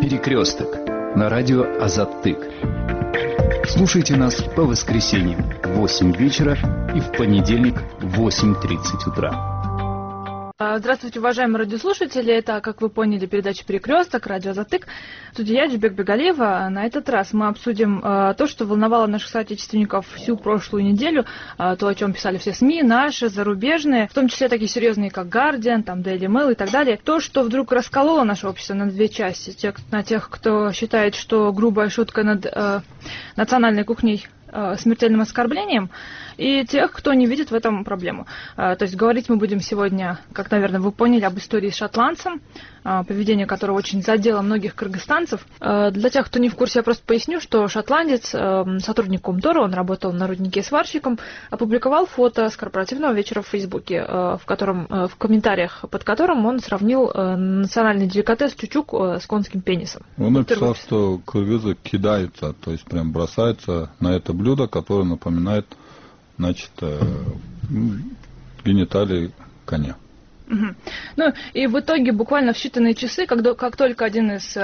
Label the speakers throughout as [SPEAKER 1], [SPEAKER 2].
[SPEAKER 1] Перекресток на радио Азаттык. Слушайте нас по воскресеньям в 8 вечера и в понедельник в 8:30 утра.
[SPEAKER 2] Здравствуйте, уважаемые радиослушатели. Это, как вы поняли, передача «Перекресток», радио «Азаттык». Тут я, Джибек Бегалиева. На этот раз мы обсудим то, что волновало наших соотечественников всю прошлую неделю, то, о чем писали все СМИ, наши, зарубежные, в том числе такие серьезные, как «Гардиан», там, Daily Mail и так далее. То, что вдруг раскололо наше общество на две части. На тех, кто считает, что грубая шутка над национальной кухней смертельным оскорблением, и тех, кто не видит в этом проблему. То есть говорить мы будем сегодня, как, наверное, вы поняли, об истории с шотландцем, поведение которого очень задело многих кыргызстанцев. Для тех, кто не в курсе, я просто поясню, что шотландец, сотрудник Кумтора, он работал на руднике сварщиком, опубликовал фото с корпоративного вечера в Фейсбуке, в комментариях под которым он сравнил национальный деликатес чучук с конским пенисом.
[SPEAKER 3] Он написал, что кыргызы кидаются, то есть прям бросаются на это блюдо, которое напоминает, значит, гениталии коня.
[SPEAKER 2] Угу. Ну и в итоге буквально в считанные часы, как только один из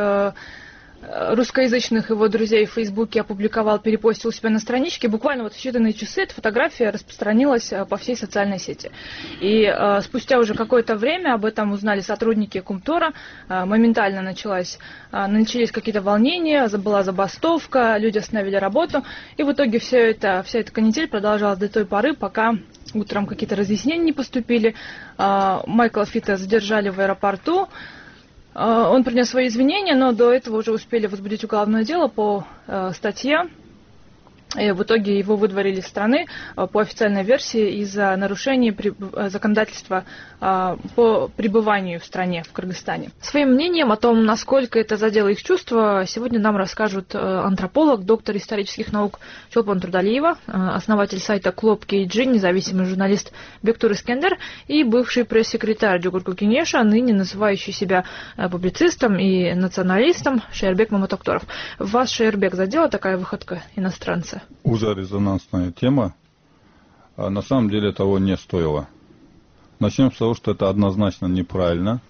[SPEAKER 2] русскоязычных его друзей в Фейсбуке опубликовал, перепостил у себя на страничке, буквально вот в считанные часы эта фотография распространилась по всей социальной сети. И спустя уже какое-то время об этом узнали сотрудники Кумтора, моментально начались какие-то волнения, была забастовка, люди остановили работу, и в итоге вся эта канитель продолжалась до той поры, пока утром какие-то разъяснения не поступили. Майкла Фита задержали в аэропорту. Он принес свои извинения, но до этого уже успели возбудить уголовное дело по статье. И в итоге его выдворили из страны по официальной версии из-за нарушений законодательства по пребыванию в стране, в Кыргызстане. Своим мнением о том, насколько это задело их чувства, сегодня нам расскажут антрополог, доктор исторических наук Чолпон Турдалиева, основатель сайта Клуб KG, независимый журналист Бектур Искендер и бывший пресс-секретарь Джугурку Кенеша, ныне называющий себя публицистом и националистом Шейербек Маматокторов. Вас, Шейербек, задела такая выходка иностранца?
[SPEAKER 3] Уже резонансная тема. На самом деле того не стоило. Начнем с того, что это однозначно неправильно.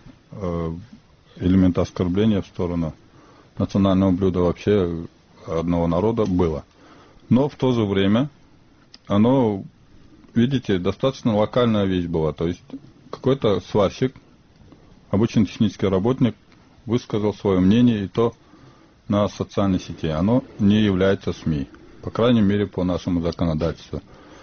[SPEAKER 3] Элемент оскорбления в сторону национального блюда вообще одного народа было. Но в то же время оно, видите, достаточно локальная вещь была. То есть какой-то сварщик, обычный технический работник, высказал свое мнение, и то на социальной сети. Оно не является СМИ. По крайней мере, по нашему законодательству.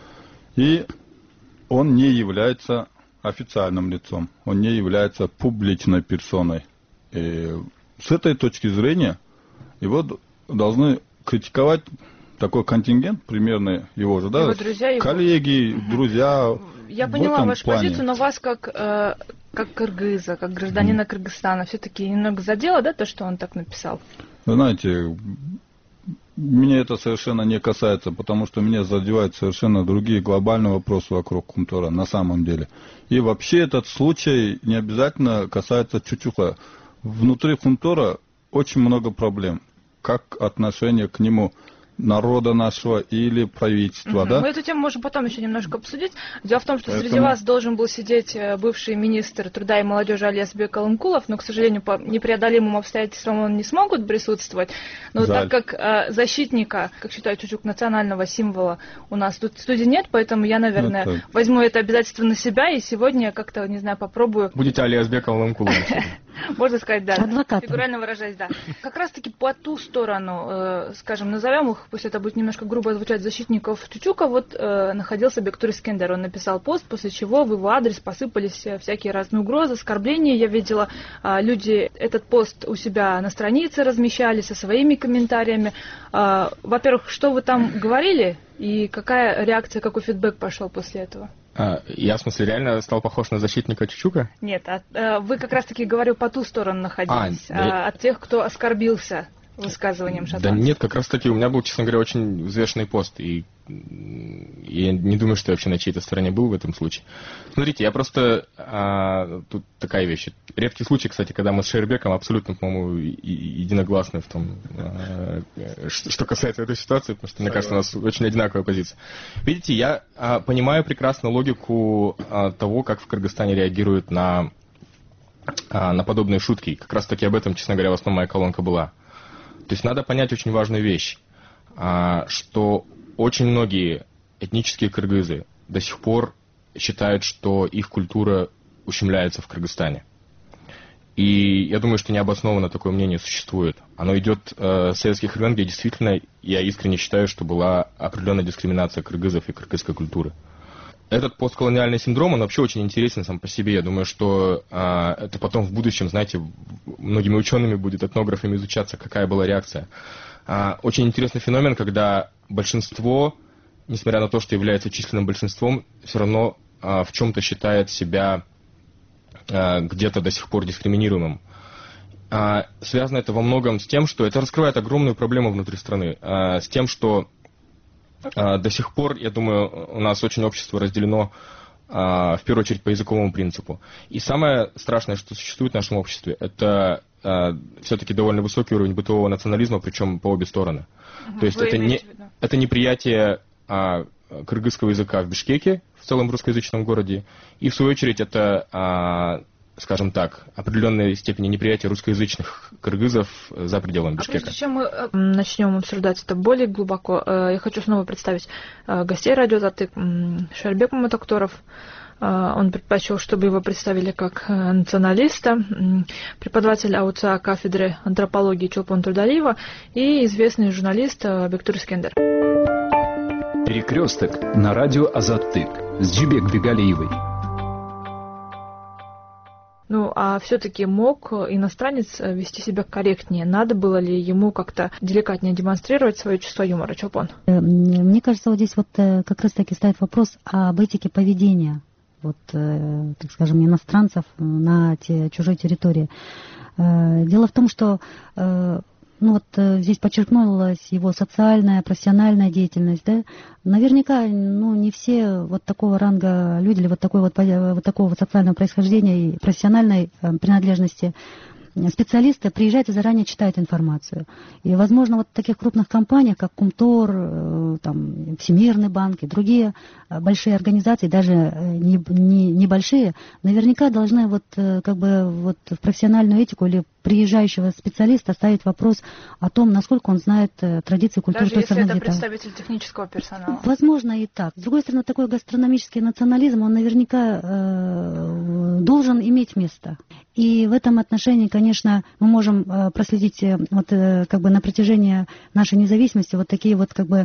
[SPEAKER 3] И он не является официальным лицом, он не является публичной персоной. И с этой точки зрения его должны критиковать такой контингент, примерно его же, да,
[SPEAKER 2] его друзья,
[SPEAKER 3] коллеги, друзья.
[SPEAKER 2] Я поняла вашу позицию, но вас как кыргыза, как гражданина Кыргызстана, все-таки немного задело, да, то, что он так написал?
[SPEAKER 3] Вы знаете, меня это совершенно не касается, потому что меня задевают совершенно другие глобальные вопросы вокруг Кумтора на самом деле. И вообще этот случай не обязательно касается Чучука. Внутри Кумтора очень много проблем. Как отношение к нему народа нашего или правительства, да?
[SPEAKER 2] Мы эту тему можем потом еще немножко обсудить. Дело в том, что среди вас должен был сидеть бывший министр труда и молодежи Алиасбек Алымкулов, но, к сожалению, по непреодолимым обстоятельствам он не смогут присутствовать. Но
[SPEAKER 3] Жаль.
[SPEAKER 2] так как защитника, как считает Чучук, национального символа у нас тут в студии нет, поэтому я, наверное, возьму это обязательство на себя и сегодня как-то, не знаю, попробую...
[SPEAKER 4] Будете Алиасбек Алымкуловым.
[SPEAKER 2] Можно сказать, да. Фигурально выражаясь, да. Как раз-таки по ту сторону, скажем, назовем их, пусть это будет немножко грубо звучать, защитников Чучука, вот находился Бектур Искендер. Он написал пост, после чего в его адрес посыпались всякие разные угрозы, оскорбления. Я видела, люди этот пост у себя на странице размещали со своими комментариями. Во-первых, что вы там говорили и какая реакция, какой фидбэк пошел после этого?
[SPEAKER 4] Я, в смысле, реально стал похож на защитника Чучука?
[SPEAKER 2] Нет, вы как раз-таки, говорю, по ту сторону находились, от тех, кто оскорбился высказыванием шотландцев. Да
[SPEAKER 4] нет, как раз-таки у меня был, честно говоря, очень взвешенный пост, и я не думаю, что я вообще на чьей-то стороне был в этом случае. Смотрите, я просто... тут такая вещь. Редкий случай, кстати, когда мы с Шейербеком абсолютно, по-моему, единогласны в том, что касается этой ситуации, потому что, мне кажется, у нас очень одинаковая позиция. Видите, я понимаю прекрасно логику того, как в Кыргызстане реагируют на на подобные шутки. И как раз таки об этом, честно говоря, в основном моя колонка была. То есть надо понять очень важную вещь, что очень многие этнические кыргызы до сих пор считают, что их культура ущемляется в Кыргызстане. И я думаю, что необоснованно такое мнение существует. Оно идет с советских времен, где действительно, я искренне считаю, что была определенная дискриминация кыргызов и кыргызской культуры. Этот постколониальный синдром, он вообще очень интересен сам по себе. Я думаю, что это потом в будущем, знаете, многими учеными будет, этнографами изучаться, какая была реакция. Очень интересный феномен, когда большинство, несмотря на то, что является численным большинством, все равно в чем-то считает себя где-то до сих пор дискриминируемым. Связано это во многом с тем, что это раскрывает огромную проблему внутри страны, с тем, что до сих пор, я думаю, у нас очень общество разделено в первую очередь по языковому принципу. И самое страшное, что существует в нашем обществе, это все-таки довольно высокий уровень бытового национализма, причем по обе стороны. То есть это неприятие кыргызского языка в Бишкеке, в целом русскоязычном городе, и в свою очередь это, скажем так, определенной степени неприятия русскоязычных кыргызов за пределами Бишкека.
[SPEAKER 2] Прежде чем мы начнем обсуждать это более глубоко, я хочу снова представить гостей радио «Азаттык». Шарбек Маматокторов, он предпочел, чтобы его представили как националиста, преподаватель АУЦА кафедры антропологии Чолпон Турдалиева и известный журналист Бектур Искендер.
[SPEAKER 1] Перекресток на радио Азаттык с Джибек Бегалиевой.
[SPEAKER 2] Ну, а все-таки мог иностранец вести себя корректнее? Надо было ли ему как-то деликатнее демонстрировать свое чувство юмора, Чолпон?
[SPEAKER 5] Мне кажется, вот здесь вот как раз-таки стоит вопрос об этике поведения, вот, так скажем, иностранцев на чужой территории. Дело в том, что здесь подчеркнулась его социальная, профессиональная деятельность, да. Наверняка, не все вот такого ранга люди или вот такого вот социального происхождения и профессиональной принадлежности специалисты приезжают и заранее читают информацию. И, возможно, вот в таких крупных компаниях, как Кумтор, там, Всемирный банк и другие большие организации, даже небольшие, наверняка должны в профессиональную этику или приезжающего специалиста ставить вопрос о том, насколько он знает традиции культуры той страны,
[SPEAKER 2] даже если
[SPEAKER 5] где-то.
[SPEAKER 2] это представитель технического персонала.
[SPEAKER 5] Возможно, и так. С другой стороны, такой гастрономический национализм, он наверняка должен иметь место. И в этом отношении, конечно, мы можем проследить на протяжении нашей независимости вот такие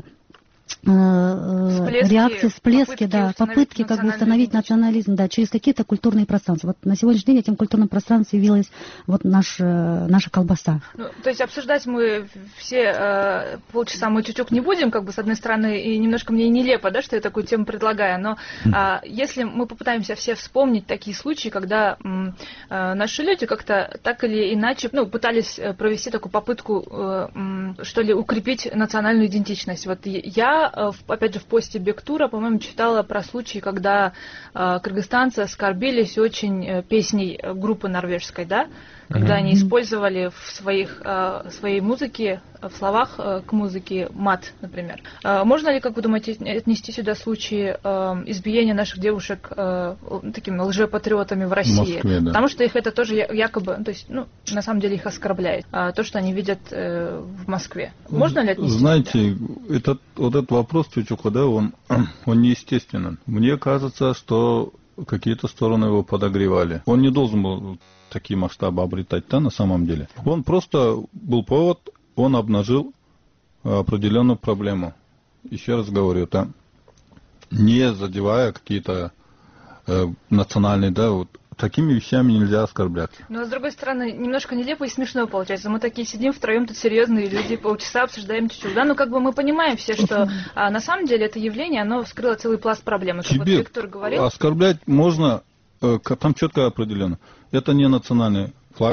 [SPEAKER 5] реакции, всплески, попытки установить национализм, через какие-то культурные пространства. Вот на сегодняшний день этим культурным пространством явилась наша колбаса.
[SPEAKER 2] То есть обсуждать мы все полчаса мы чуть-чуть не будем, с одной стороны, и немножко мне нелепо, что я такую тему предлагаю, но если мы попытаемся все вспомнить такие случаи, когда наши люди как-то так или иначе пытались провести такую попытку, что ли, укрепить национальную идентичность. Вот я, опять же, в посте Бектура, по-моему, читала про случаи, когда кыргызстанцы оскорбились очень песней группы норвежской, когда они использовали в своей музыке, в словах к музыке мат, например. Можно ли, как вы думаете, отнести сюда случаи избиения наших девушек такими лжепатриотами в России?
[SPEAKER 3] В Москве, да.
[SPEAKER 2] Потому что их это тоже якобы, на самом деле их оскорбляет. То, что они видят в Москве. Можно ли отнести?
[SPEAKER 3] Знаете, этот вопрос, Чучука, он неестественен. Мне кажется, что какие-то стороны его подогревали. Он не должен был такие масштабы обретать, на самом деле. Он просто был повод, он обнажил определенную проблему. Еще раз говорю, не задевая какие-то национальные, такими вещами нельзя оскорбляться.
[SPEAKER 2] Но, с другой стороны, немножко нелепо и смешно получается. Мы такие сидим втроем, тут серьезные люди, полчаса обсуждаем чуть-чуть. Мы понимаем все, что на самом деле это явление, оно вскрыло целый пласт проблем. Как Виктор говорил,
[SPEAKER 3] оскорблять можно, там четко определено. Это не национальный флаг.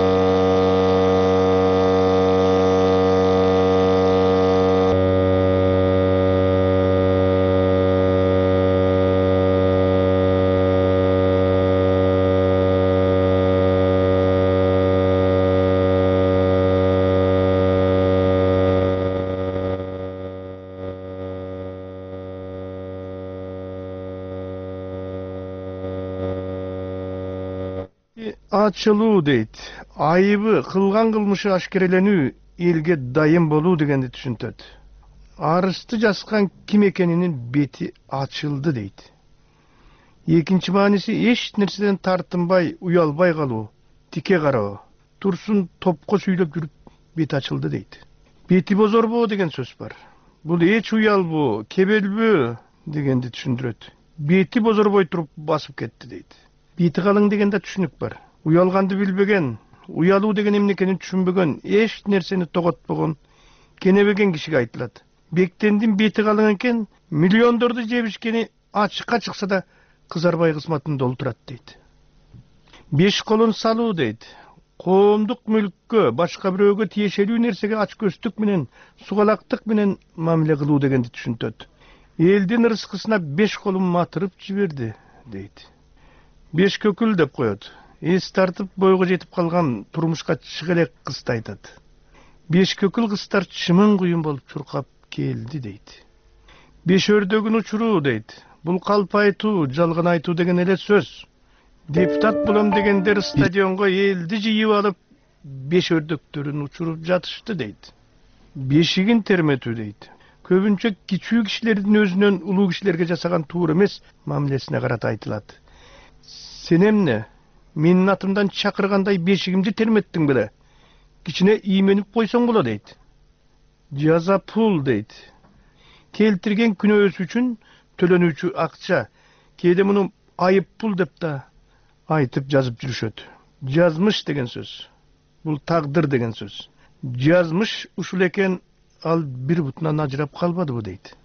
[SPEAKER 6] ачылуу дейт. Айыбы кылган кылмышы ашкереленүү, элге дайым болуу дегенди түшүнтөт. Арызды жазган ким экенинин бети ачылды дейт. Экинчи мааниси эч нерседен тартынбай, уялбай калуу, тике кароо, турсун топко сүйлөп жүрүп бети ачылды дейт. Бети бозорбоо деген сөз бар. Бул эч уялбоо, кебелбөө дегенди түшүндүрөт. Бети бозорбой туруп басып кетти дейт. Бети калың деген да түшүнүк бар. Уялганды билбеген, уялуу деген эмне экенин түшүнбөгөн, эч нерсени тоготпогон, кенебеген кишиге айтылат. Бектендин бети калың экен, миллиондорду жебишкени ачыкка чыкса да кызарбай кызматын долтурат дейт. Беш колун салуу дейт. Коомдук мүлккө, башка бирөөгө тиешелүү нерсеге ачкөздүк менен, сугалактык менен мамиле кылуу дегенди түшүнтөт. Элдин ырыскысына беш колун матырып жиберди дейт. Беш көкүл деп коет. Эс тартып бойго жетип калган турмушка чыга элек кызды айтат. Беш көкүл кыздар чымын куюн болуп чуркап келди дейт. Беш өрдөгүн учуруу дейт. Бул калп айтуу, жалган айтуу деген эле сөз. Депутат болом дегендер стадионго элди жыйып алып, беш өрдөктөрүн учуруп жатышты дейт. Бешигин терметүү дейт. Көбүнчө кичүү кишилердин өзүнөн улуу кишилерге жасаган туура эмес мамилесине карата айтылат. Сен эмне? Менин атымдан чакыргандай бешигимди терметтиң беле? Кичине ийменип койсоң боло дейт. Жаза пул дейт. Келтирген күнөөсү үчүн төлөнүүчү акча. Кээде муну айып пул деп да айтып жазып жүрүшөт. Жазмыш деген сөз. Бул тагдыр деген сөз. Жазмыш ушул экен, ал бир бутунан ажырап калбадыбы дейт.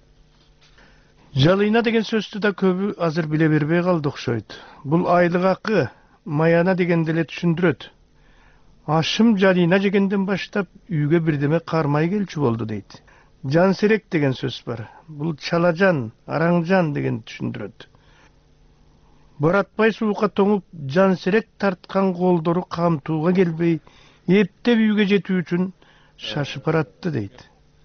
[SPEAKER 6] Жалыйна деген сөздү да көбү азыр биле бербей калды окшойт. Бул айлык акы, маяна дегенди эле түшүндүрөт. Ашым жалыйна жегенден баштап үйгө бирдеме кармай келчү болду дейт. Жан серек деген сөз бар. Бул чалажан, араңжан деген түшүндүрөт. Боратпай суукка тоңуп, жан серек тарткан колдору камтууга келбей, эптеп үйгө жетүү үчүн шашып баратты дейт.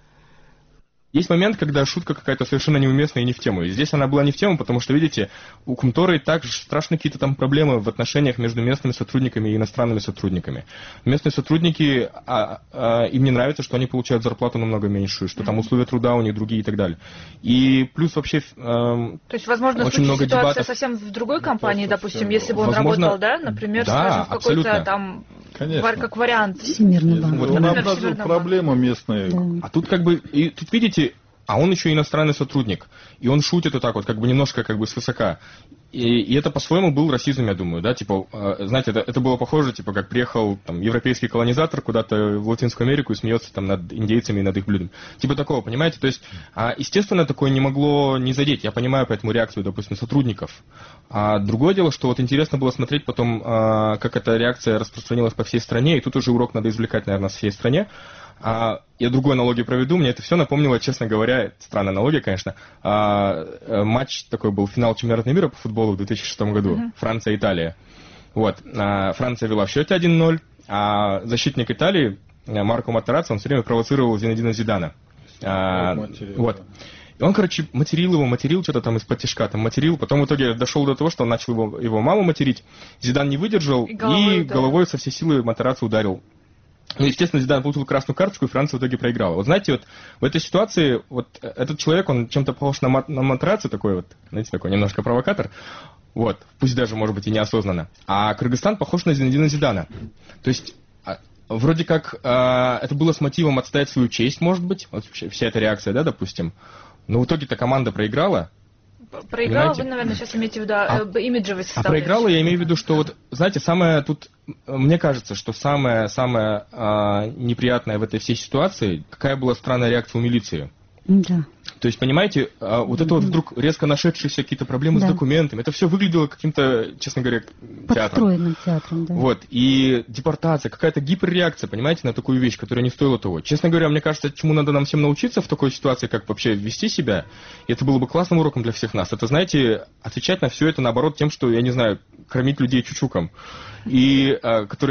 [SPEAKER 4] Есть момент, когда шутка какая-то совершенно неуместная и не в тему. И здесь она была не в тему, потому что, видите, у Кумторы также страшно какие-то там проблемы в отношениях между местными сотрудниками и иностранными сотрудниками. Местные сотрудники, им не нравится, что они получают зарплату намного меньшую, что там условия труда у них другие и так далее. И плюс вообще
[SPEAKER 2] то есть, возможно,
[SPEAKER 4] очень много
[SPEAKER 2] ситуация
[SPEAKER 4] дебатов.
[SPEAKER 2] совсем в другой компании, допустим, если бы он работал, да, например,
[SPEAKER 4] да,
[SPEAKER 2] скажем, в какой-то там, как вариант.
[SPEAKER 5] Всемирный банк.
[SPEAKER 3] Вот он образует проблему местные.
[SPEAKER 5] Да.
[SPEAKER 4] А тут как бы, и тут видите, а он еще иностранный сотрудник, и он шутит вот так вот, как бы немножко как бы свысока. И это по-своему был расизм, я думаю, да, типа, знаете, это было похоже, типа, как приехал там европейский колонизатор куда-то в Латинскую Америку и смеется там над индейцами и над их блюдом. Типа такого, понимаете? То есть, естественно, такое не могло не задеть. Я понимаю поэтому реакцию, допустим, сотрудников. А другое дело, что вот интересно было смотреть потом, как эта реакция распространилась по всей стране, и тут уже урок надо извлекать, наверное, всей стране. Я другую аналогию проведу, мне это все напомнило, честно говоря, странная аналогия, конечно, матч такой был, финал чемпионата мира по футболу в 2006 году, Франция-Италия. Вот, Франция вела в счете 1-0, а защитник Италии, Марко Матерацци, он все время провоцировал Зинедина Зидана. Вот. И он, короче, материл что-то там из-под тишка, там материл, потом в итоге дошел до того, что он начал его маму материть, Зидан не выдержал и головой со всей силы Матерацци ударил. Ну, естественно, Зидан получил красную карточку, и Франция в итоге проиграла. Вот знаете, вот в этой ситуации вот этот человек, он чем-то похож на Матерацци, такой вот, знаете, такой немножко провокатор, вот, пусть даже, может быть, и неосознанно. А Кыргызстан похож на Зинедина Зидана. То есть, вроде как, это было с мотивом отстоять свою честь, может быть, вот вся эта реакция, да, допустим. Но в итоге-то команда проиграла.
[SPEAKER 2] Проиграла, вы, наверное, сейчас имеете в виду имиджевый составляющий.
[SPEAKER 4] Проиграла, я имею в виду, что вот, знаете, самое тут, мне кажется, что самое неприятное в этой всей ситуации, какая была странная реакция у милиции.
[SPEAKER 5] Да.
[SPEAKER 4] То есть, понимаете, вот это вот вдруг резко нашедшиеся какие-то проблемы с документами, это все выглядело каким-то, честно говоря, театром.
[SPEAKER 5] Подстроенным театром, да.
[SPEAKER 4] Вот, и депортация, какая-то гиперреакция, понимаете, на такую вещь, которая не стоила того. Честно говоря, мне кажется, чему надо нам всем научиться в такой ситуации, как вообще вести себя, и это было бы классным уроком для всех нас. Это, знаете, отвечать на все это, наоборот, тем, что, я не знаю, кормить людей чучуком, и которые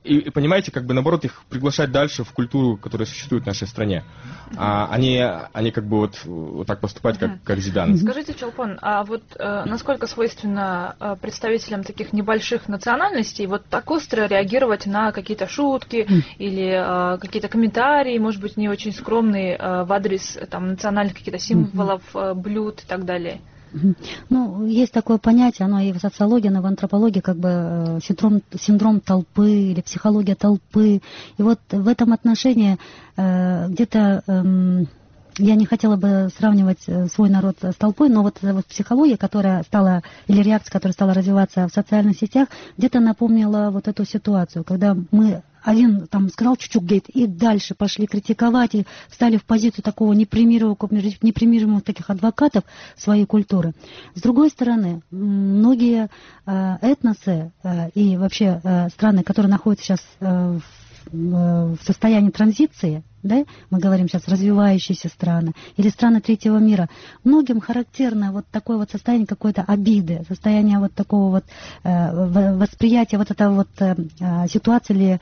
[SPEAKER 4] и понимаете, как бы наоборот их приглашать дальше в культуру, которая существует в нашей стране. Они как бы вот так поступать, как Зидан.
[SPEAKER 2] Скажите, Чолпон, а вот насколько свойственно представителям таких небольших национальностей вот так остро реагировать на какие-то шутки или какие-то комментарии, может быть, не очень скромные в адрес там, национальных каких-то символов, блюд и так далее?
[SPEAKER 5] Ну, есть такое понятие, оно и в социологии, и в антропологии, как бы синдром толпы или психология толпы. И вот в этом отношении где-то я не хотела бы сравнивать свой народ с толпой, но вот психология, которая стала, или реакция, которая стала развиваться в социальных сетях, где-то напомнила вот эту ситуацию, когда мы один там сказал чуть-чуть, говорит, и дальше пошли критиковать, и встали в позицию такого непримиримых таких адвокатов своей культуры. С другой стороны, многие этносы и вообще страны, которые находятся сейчас в состоянии транзиции, да, мы говорим сейчас развивающиеся страны или страны третьего мира, многим характерно вот такое вот состояние какой-то обиды, состояние вот такого вот восприятия вот этого вот ситуации или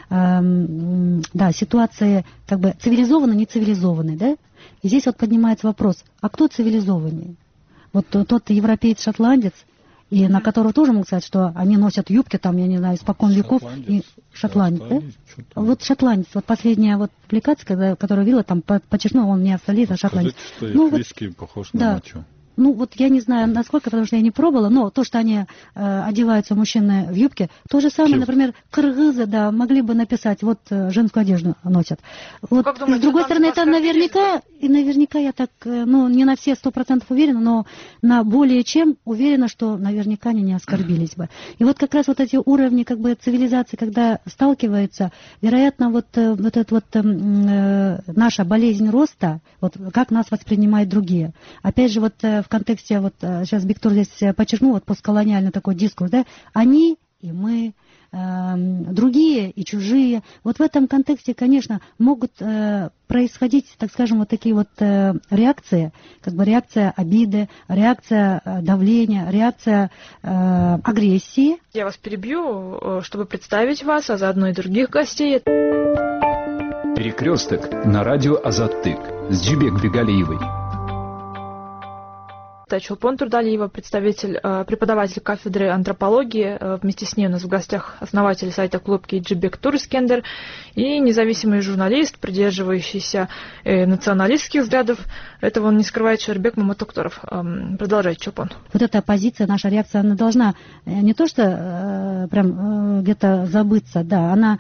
[SPEAKER 5] ситуации как бы цивилизованной, не цивилизованной, да? И здесь вот поднимается вопрос, а кто цивилизованнее? Вот тот европеец-шотландец, и на которого тоже могу сказать, что они носят юбки, там, я не знаю, испокон веков. И шотландец, да? Вот шотландец, вот последняя вот публикация, которую видела, там подчеркнул, он не австралиец, а шотландец.
[SPEAKER 3] Скажите, что их виски похож на мочу.
[SPEAKER 5] Ну, вот я не знаю, насколько, потому что я не пробовала, но то, что они одеваются, мужчины, в юбке, то же самое, например, кыргызы, да, могли бы написать, вот женскую одежду носят. Вот,
[SPEAKER 2] как думаете,
[SPEAKER 5] с другой стороны, это наверняка я так, ну, не на все 100% уверена, но на более чем уверена, что наверняка они не оскорбились бы. И вот как раз вот эти уровни, как бы, цивилизации, когда сталкиваются, вероятно, вот эта вот наша болезнь роста, вот как нас воспринимают другие. Опять же, вот в контексте, вот сейчас Бектур здесь подчеркнул, вот постколониальный такой дискурс, да, они и мы, другие и чужие. Вот в этом контексте, конечно, могут происходить, так скажем, вот такие вот реакции, как бы реакция обиды, реакция давления, реакция агрессии.
[SPEAKER 2] Я вас перебью, чтобы представить вас, а заодно и других гостей.
[SPEAKER 1] Перекресток на радио Азаттык с Джибек Бегалиевой.
[SPEAKER 2] Чолпон Турдалиева, преподаватель кафедры антропологии. Вместе с ней у нас в гостях основатель сайта Клубки Джибек Турскендер и независимый журналист, придерживающийся националистских взглядов. Этого он не скрывает, Шербек Маматоктаров. Продолжайте, Чолпон.
[SPEAKER 5] Вот эта позиция, наша реакция, она должна не то что прям где-то забыться, да, она,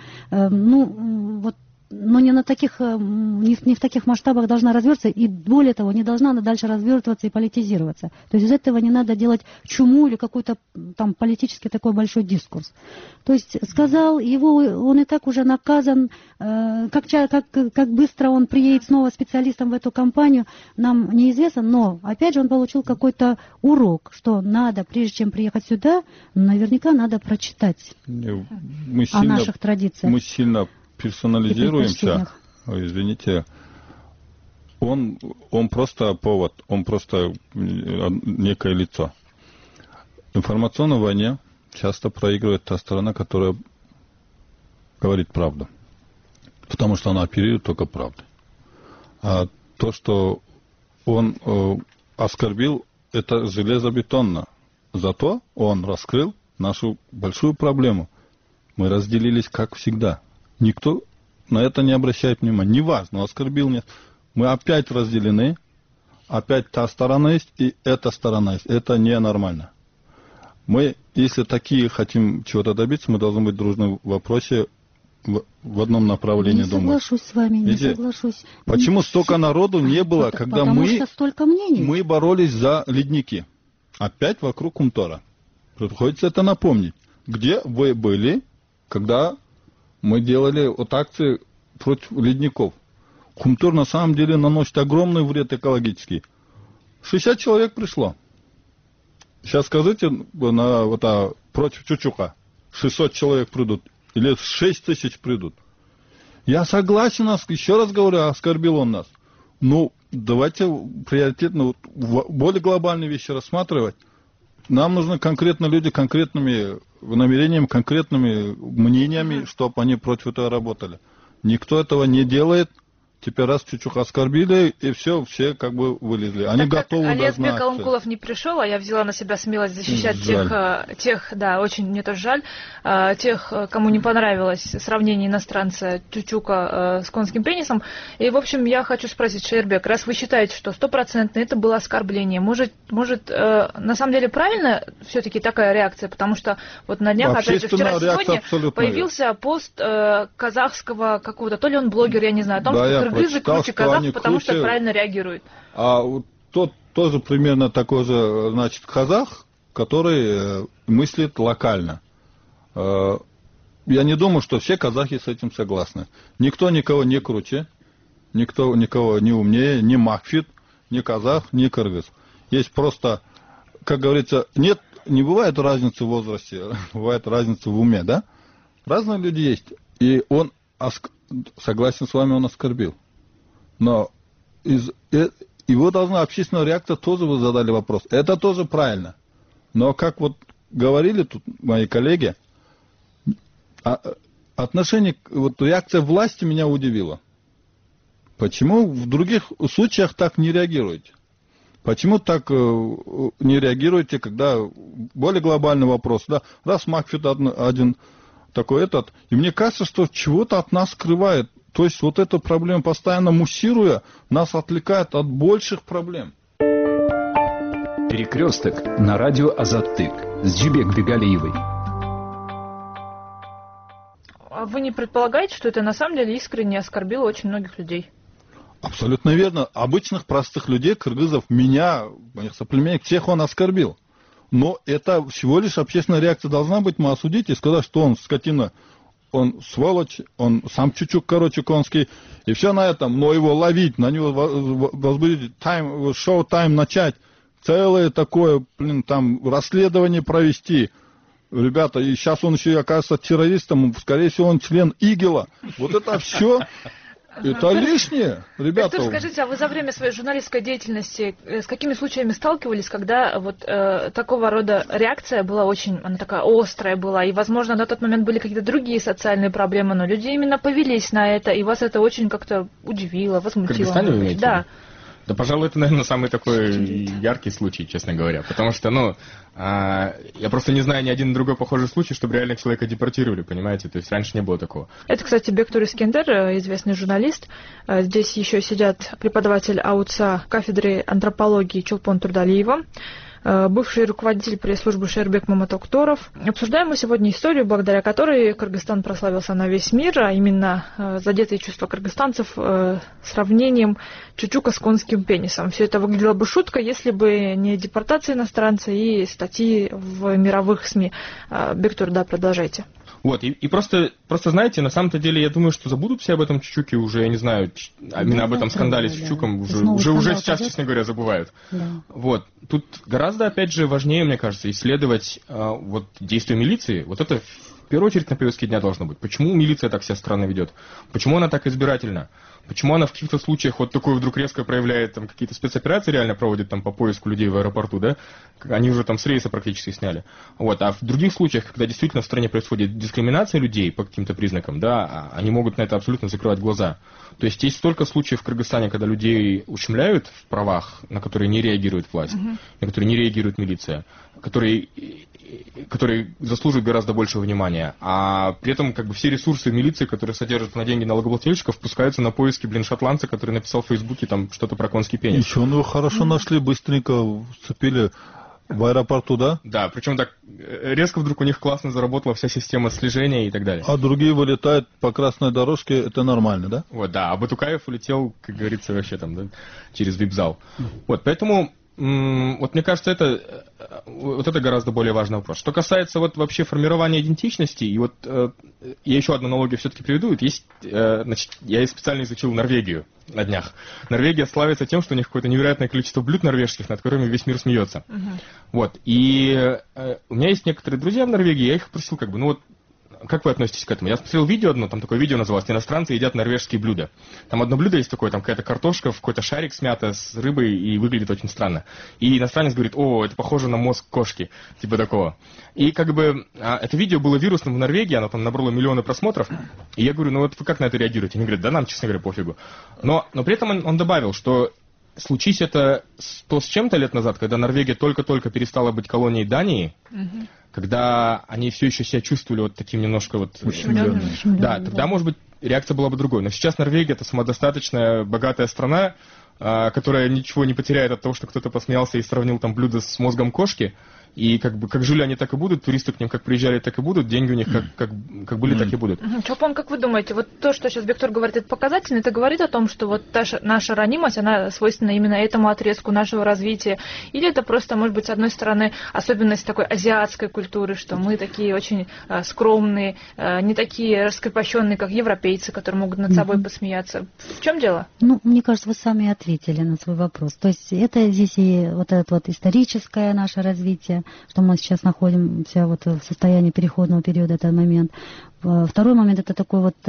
[SPEAKER 5] но не в таких масштабах должна развиваться, и более того, не должна она дальше развертываться и политизироваться. То есть из этого не надо делать чуму или какой-то там политический такой большой дискурс. То есть сказал, он и так уже наказан, как быстро он приедет снова специалистом в эту компанию, нам неизвестно, но опять же он получил какой-то урок, что надо, прежде чем приехать сюда, наверняка надо прочитать о наших традициях.
[SPEAKER 3] Мы сильно персонализируемся, извините, он просто повод, он просто некое лицо. В информационной войне часто проигрывает та сторона, которая говорит правду, потому что она оперирует только правдой. А то, что он оскорбил, это железобетонно. Зато он раскрыл нашу большую проблему. Мы разделились, как всегда. Никто на это не обращает внимания. Неважно, оскорбил, нет. Мы опять разделены. Опять та сторона есть, и эта сторона есть. Это ненормально. Мы, если такие хотим чего-то добиться, мы должны быть дружны в вопросе в одном направлении.
[SPEAKER 5] Не соглашусь с вами, не соглашусь.
[SPEAKER 3] Почему столько народу не было, когда мы боролись за ледники? Опять вокруг Кумтора. Приходится это напомнить. Где вы были, когда мы делали вот акции против ледников? Кумтор на самом деле наносит огромный вред экологический. 60 человек пришло. Сейчас скажите, против Чучука 600 человек придут. Или 6 тысяч придут. Я согласен, еще раз говорю, оскорбил он нас. Ну, давайте приоритетно более глобальные вещи рассматривать. нам нужны конкретно люди, конкретными намерениями, конкретными мнениями, чтобы они против этого работали. Никто этого не делает. Теперь раз чуть-чуть оскорбили, и все как бы вылезли. Они
[SPEAKER 2] так
[SPEAKER 3] готовы
[SPEAKER 2] как
[SPEAKER 3] дознаться.
[SPEAKER 2] Олег Каланкулов не пришел, а я взяла на себя смелость защищать тех, да, очень мне тоже жаль, тех, кому не понравилось сравнение иностранца Чучука с конским пенисом. И, в общем, я хочу спросить, Шаербек, раз вы считаете, что 100% это было оскорбление, может, на самом деле правильно все-таки такая реакция? Потому что вот на днях, опять же, вчера-сегодня появился пост казахского какого-то, то ли он блогер, я не знаю, о том, что кыргызы круче казахов, потому что правильно реагируют.
[SPEAKER 3] А вот тот тоже примерно такой же, значит, казах, который мыслит локально. Я не думаю, что все казахи с этим согласны. Никто никого не круче, никто никого не умнее, ни махфит, ни казах, ни кыргыз. Есть просто, как говорится, не бывает разницы в возрасте, бывает разница в уме, да? Разные люди есть. И он, согласен с вами, он оскорбил. Но его должна общественная реакция, тоже вы задали вопрос. Это тоже правильно. Но как вот говорили тут мои коллеги, отношение, вот реакция власти меня удивила. Почему в других случаях так не реагируете? Почему так не реагируете, когда более глобальный вопрос, да? Раз Махфит один такой и мне кажется, что чего-то от нас скрывает. То есть вот эта проблема, постоянно муссируя, нас отвлекает от больших проблем.
[SPEAKER 1] Перекресток на радио Азаттык с Джибек Бегалиевой.
[SPEAKER 2] А вы не предполагаете, что это на самом деле искренне оскорбило очень многих людей?
[SPEAKER 3] Абсолютно верно. Обычных простых людей, кыргызов, меня, моих соплеменников, всех он оскорбил. Но это всего лишь общественная реакция должна быть. Мы осудить и сказать, что он скотина, он сволочь, он сам чучук, конский, и все на этом. Но его ловить, на него возбудить, шоу-тайм начать, целое такое, там, расследование провести. Ребята, и сейчас он еще и окажется террористом, скорее всего, он член ИГИЛа. Вот это все... Это лишнее, ребята.
[SPEAKER 2] Виктор, скажите, а вы за время своей журналистской деятельности с какими случаями сталкивались, когда вот такого рода реакция была очень, она такая острая была, и, возможно, на тот момент были какие-то другие социальные проблемы, но люди именно повелись на это, и вас это очень как-то удивило, возмутило?
[SPEAKER 4] В Кыргызстане вы имеете?
[SPEAKER 2] Да.
[SPEAKER 4] Да, пожалуй, это, наверное, самый такой яркий случай, честно говоря. Потому что, я просто не знаю ни один другой похожий случай, чтобы реально человека депортировали, понимаете? То есть раньше не было такого.
[SPEAKER 2] Это, кстати, Бектур Искендер, известный журналист. Здесь еще сидят преподаватель АУЦА кафедры антропологии Чулпон Турдалиева, бывший руководитель пресс-службы Шаербек Маматокторов. Обсуждаем мы сегодня историю, благодаря которой Кыргызстан прославился на весь мир, а именно задетые чувства кыргызстанцев сравнением чучука с конским пенисом. Все это выглядело бы шуткой, если бы не депортация иностранца и статьи в мировых СМИ. Бектур, да, продолжайте.
[SPEAKER 4] Вот, и просто, знаете, на самом-то деле, я думаю, что забудут все об этом Чучуке уже, я не знаю, именно об этом скандале с Чучуком, уже сейчас, честно говоря, забывают. Да. Вот, тут гораздо, опять же, важнее, мне кажется, исследовать вот действия милиции. Вот это в первую очередь на повестке дня должно быть. Почему милиция так себя странно ведет? Почему она так избирательна? Почему она в каких-то случаях вот такое вдруг резко проявляет, там какие-то спецоперации реально проводит там по поиску людей в аэропорту, да? Они уже там с рейса практически сняли. Вот. А в других случаях, когда действительно в стране происходит дискриминация людей по каким-то признакам, да, они могут на это абсолютно закрывать глаза. То есть есть столько случаев в Кыргызстане, когда людей ущемляют в правах, на которые не реагирует власть, на которые не реагирует милиция, которые заслуживают гораздо большего внимания. А при этом как бы все ресурсы милиции, которые содержат на деньги налогоплательщиков, пускаются на поиски, шотландца, который написал в Фейсбуке там что-то про конский пенис.
[SPEAKER 3] Еще его хорошо нашли, быстренько вцепили в аэропорту, да?
[SPEAKER 4] Да, причем так резко вдруг у них классно заработала вся система слежения и так далее.
[SPEAKER 3] А другие вылетают по красной дорожке, это нормально, да?
[SPEAKER 4] Вот, да, а Батукаев улетел, как говорится, вообще там, да, через вип-зал. Вот, поэтому... Вот мне кажется, это гораздо более важный вопрос. Что касается вот вообще формирования идентичности, и вот я еще одну аналогию все-таки приведу. Есть, значит, я специально изучил Норвегию на днях. Норвегия славится тем, что у них какое-то невероятное количество блюд норвежских, над которыми весь мир смеется. Вот. И у меня есть некоторые друзья в Норвегии, я их просил, как вы относитесь к этому? Я смотрел видео одно, там такое видео называлось «Иностранцы едят норвежские блюда». Там одно блюдо есть такое, там какая-то картошка, какой-то шарик смята с рыбой и выглядит очень странно. И иностранец говорит: о, это похоже на мозг кошки, типа такого. И как бы это видео было вирусным в Норвегии, оно там набрало миллионы просмотров. И я говорю: ну вот вы как на это реагируете? Они говорят: да нам, честно говоря, пофигу. Но при этом он добавил, что случись это 100 с чем-то лет назад, когда Норвегия только-только перестала быть колонией Дании, когда они все еще себя чувствовали вот таким немножко вот... Да, тогда, может быть, реакция была бы другой. Но сейчас Норвегия — это самодостаточная, богатая страна, которая ничего не потеряет от того, что кто-то посмеялся и сравнил там блюдо с мозгом кошки. И как жили они, так и будут, туристы к ним как приезжали, так и будут, деньги у них как были, так и будут.
[SPEAKER 2] Чолпон, как вы думаете, вот то, что сейчас Бектур говорит, это показательно, это говорит о том, что вот наша ранимость, она свойственна именно этому отрезку нашего развития? Или это просто, может быть, с одной стороны, особенность такой азиатской культуры, что мы такие очень скромные, не такие раскрепощенные, как европейцы, которые могут над собой посмеяться? В чем дело?
[SPEAKER 5] Ну, мне кажется, вы сами ответили на свой вопрос. То есть это здесь и вот это вот историческое наше развитие, что мы сейчас находимся вот в состоянии переходного периода, этот момент. Второй момент — это такой вот,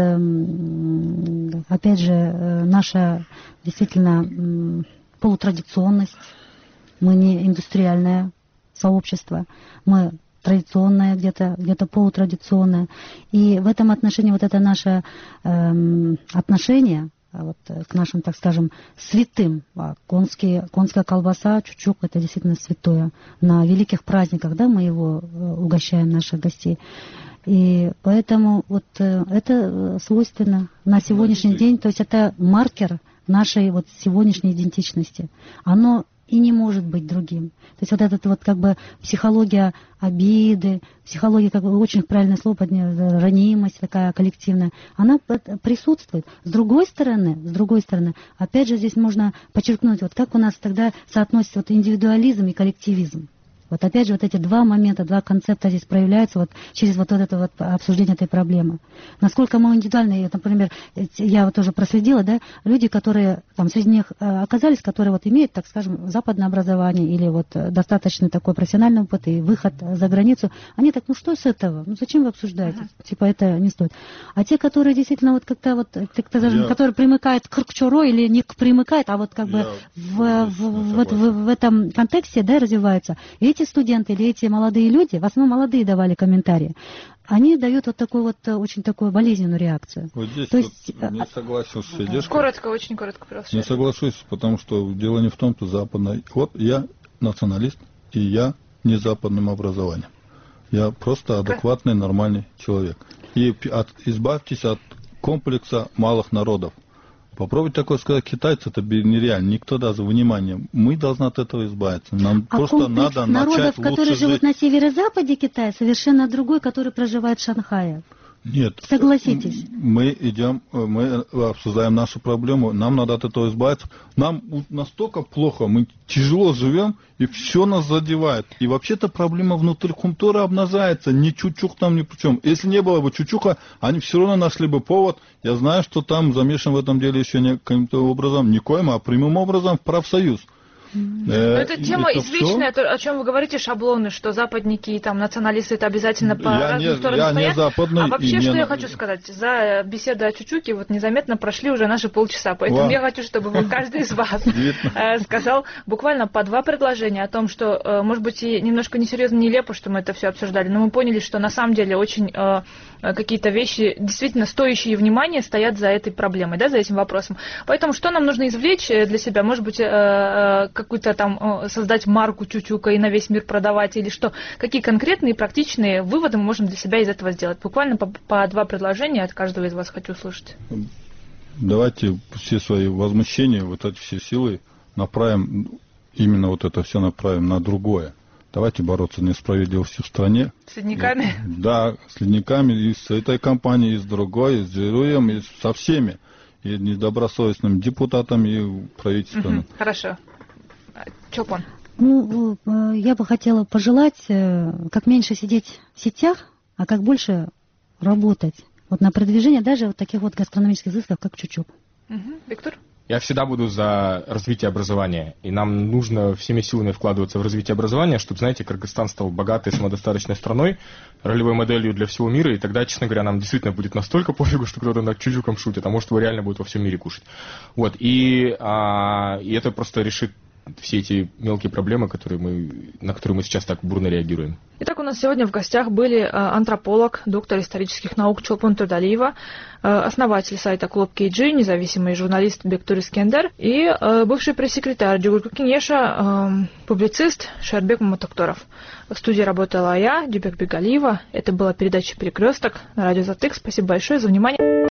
[SPEAKER 5] опять же, наша действительно полутрадиционность. Мы не индустриальное сообщество, мы традиционное, где-то полутрадиционное. И в этом отношении вот это наше отношение вот к нашим, так скажем, святым. Конская колбаса, чучук — это действительно святое. На великих праздниках, да, мы его угощаем, наших гостей. И поэтому вот это свойственно на сегодняшний день, то есть это маркер нашей вот сегодняшней идентичности. Оно и не может быть другим. То есть вот этот вот как бы психология обиды, психология, как бы очень правильное слово, ранимость такая коллективная, она присутствует. С другой стороны, опять же здесь можно подчеркнуть, вот как у нас тогда соотносится вот индивидуализм и коллективизм. Вот опять же вот эти два момента, два концепта здесь проявляются вот через вот это вот обсуждение этой проблемы. Насколько мы индивидуальны, например, я вот тоже проследила, да, люди, которые там среди них оказались, которые вот имеют, так скажем, западное образование или вот достаточно такой профессиональный опыт и выход за границу, они так: ну что с этого? Ну зачем вы обсуждаете? Типа это не стоит. А те, которые действительно вот как-то вот, которые примыкают к Кыркчоро или не примыкают, а вот как бы в этом контексте, да, развиваются, и эти студенты или эти молодые люди, в основном молодые давали комментарии, они дают вот такую вот очень такую болезненную реакцию.
[SPEAKER 3] Вот здесь
[SPEAKER 2] то
[SPEAKER 3] вот
[SPEAKER 2] есть,
[SPEAKER 3] не согласен с Федешкой.
[SPEAKER 2] Коротко, очень коротко, пожалуйста.
[SPEAKER 3] Не соглашусь, потому что дело не в том, что западное. Вот я националист, и я не с западным образованием. Я просто адекватный, нормальный человек. И избавьтесь от комплекса малых народов. Попробуйте такое сказать: китайцы — это нереально, никто даст внимания. Мы должны от этого избавиться. Нам просто надо
[SPEAKER 5] народов,
[SPEAKER 3] начать лучше
[SPEAKER 5] которые живут
[SPEAKER 3] жить.
[SPEAKER 5] на северо-западе Китая, совершенно другой, который проживает в Шанхае.
[SPEAKER 3] Нет.
[SPEAKER 5] Согласитесь.
[SPEAKER 3] Мы обсуждаем нашу проблему, нам надо от этого избавиться. Нам настолько плохо, мы тяжело живем, и все нас задевает. И вообще-то проблема внутри культуры обнажается, ни чучук там ни при чем. Если не было бы чучука, они все равно нашли бы повод. Я знаю, что там замешан в этом деле еще не каким-то образом, не коим, а прямым образом в профсоюз.
[SPEAKER 2] Это тема извечная, о чем вы говорите, шаблоны, что западники и там националисты — это обязательно по разным сторонам стоят.
[SPEAKER 3] Не западный,
[SPEAKER 2] а вообще, что я хочу сказать, за беседу о Чучуке вот незаметно прошли уже наши полчаса, поэтому я хочу, чтобы вы, каждый из вас сказал буквально по два предложения о том, что, может быть, и немножко несерьезно, нелепо, что мы это все обсуждали, но мы поняли, что на самом деле очень какие-то вещи, действительно стоящие внимания, стоят за этой проблемой, да, за этим вопросом. Поэтому что нам нужно извлечь для себя? Может быть, какую-то там создать марку Чучука и на весь мир продавать, или что? Какие конкретные практичные выводы мы можем для себя из этого сделать? Буквально по два предложения от каждого из вас хочу услышать.
[SPEAKER 3] Давайте все свои возмущения, вот эти все силы направим, именно вот это все направим на другое. Давайте бороться с несправедливостью в стране.
[SPEAKER 2] С ледниками?
[SPEAKER 3] Да, с ледниками, и с этой компанией, и с другой, и с Джируем, и со всеми. И недобросовестными депутатами, и правительством.
[SPEAKER 2] Хорошо. Чолпон.
[SPEAKER 5] Ну, я бы хотела пожелать как меньше сидеть в сетях, а как больше работать вот на продвижение даже вот таких вот гастрономических изысков, как чучук.
[SPEAKER 2] Виктор?
[SPEAKER 4] Я всегда буду за развитие образования, и нам нужно всеми силами вкладываться в развитие образования, чтобы, знаете, Кыргызстан стал богатой, самодостаточной страной, ролевой моделью для всего мира, и тогда, честно говоря, нам действительно будет настолько пофигу, что кто-то над чучуком шутит, а может его реально будет во всем мире кушать. Вот, и это просто решит все эти мелкие проблемы, на которые мы сейчас так бурно реагируем.
[SPEAKER 2] Итак, у нас сегодня в гостях были антрополог, доктор исторических наук Чолпон Турдалиева, основатель сайта Клуб KG, независимый журналист Бектур Искендер и бывший пресс-секретарь Джугурку Кенеша, публицист Шербек Маматокторов. В студии работала я, Дюбек Бегалиева. Это была передача «Перекресток» на радио Азаттык. Спасибо большое за внимание.